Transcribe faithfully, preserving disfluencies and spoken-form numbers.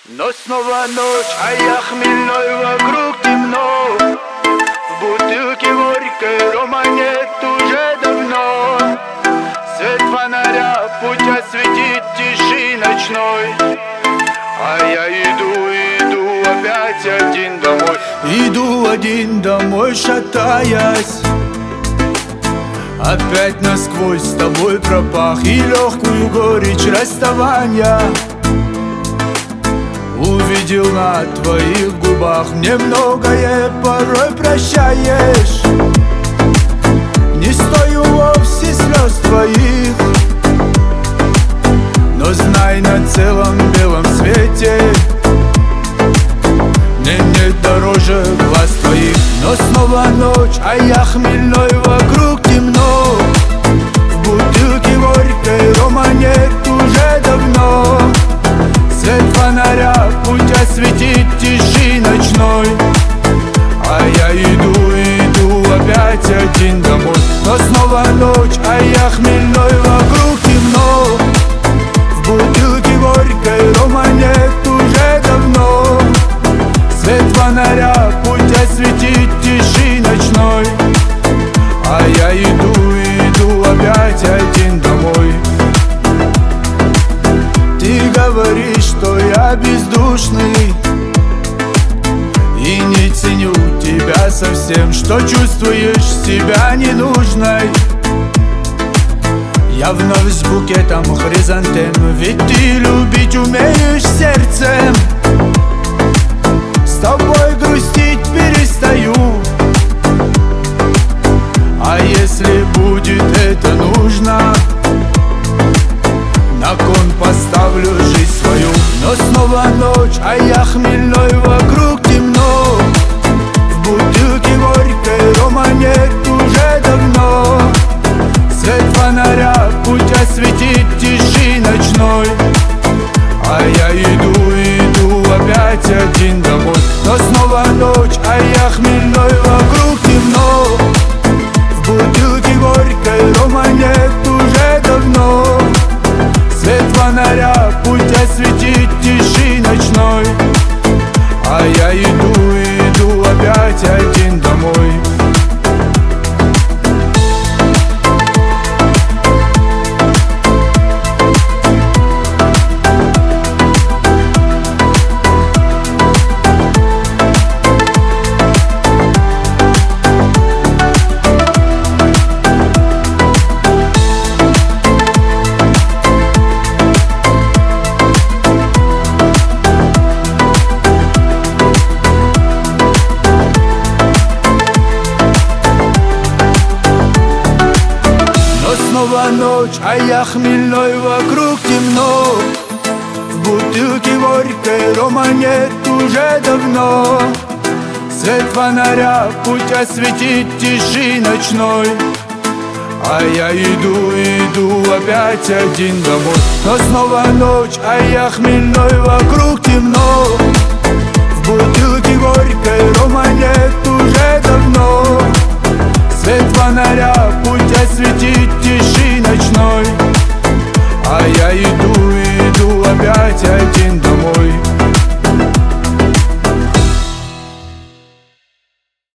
Но снова ночь, а я хмельной, вокруг темно. В бутылке горькой рома нет уже давно. Свет фонаря путь осветит тиши ночной. А я иду, иду опять один домой. Иду один домой, шатаясь. Опять насквозь с тобой пропах и легкую горечь расставания увидел на твоих губах. Мне многое порой прощаешь. Не стою вовсе слез твоих, но знай, на целом белом свете мне нет дороже глаз твоих. Но снова ночь, а я хмельной, вокруг темно. В бутылке горькой рома нет уже давно. Свет фонаря путь осветит тиши ночной. А я иду, иду опять один домой. Но снова ночь, а я хмельной, вокруг темно. В бутылке горькой рома нет уже давно. Свет фонаря путь осветит тиши ночной. А я иду, иду опять один домой. Ты говоришь, что я бездушный и не ценю тебя совсем, что чувствуешь себя ненужной. Я вновь с букетом хризантем, ведь ты любить умеешь сердцем. С тобой грустить перестаю. А если будет это нужно, на кон поставлю жизнь свою. Но снова ночь, а я хмельной, вокруг темно. В бутылке горькой рома нет уже давно. Свет фонаря путь осветит тиши ночной. А я иду, иду опять один домой. Но снова ночь, а я хмельной, вокруг темно. В бутылке горькой рома нет уже давно. Свет фонаря путь осветит тиши ночной. А я иду, иду опять один домой. Снова ночь, а я хмельной, вокруг темно. В бутылке горькой рома нет уже давно. Свет фонаря путь осветит тиши ночной. А я иду, иду опять один домой. Но снова ночь, а я хмельной, вокруг темно. В бутылке горькой рома нет уже давно. Свет фонаря путь осветит тиши ночной. А я иду, иду опять один домой.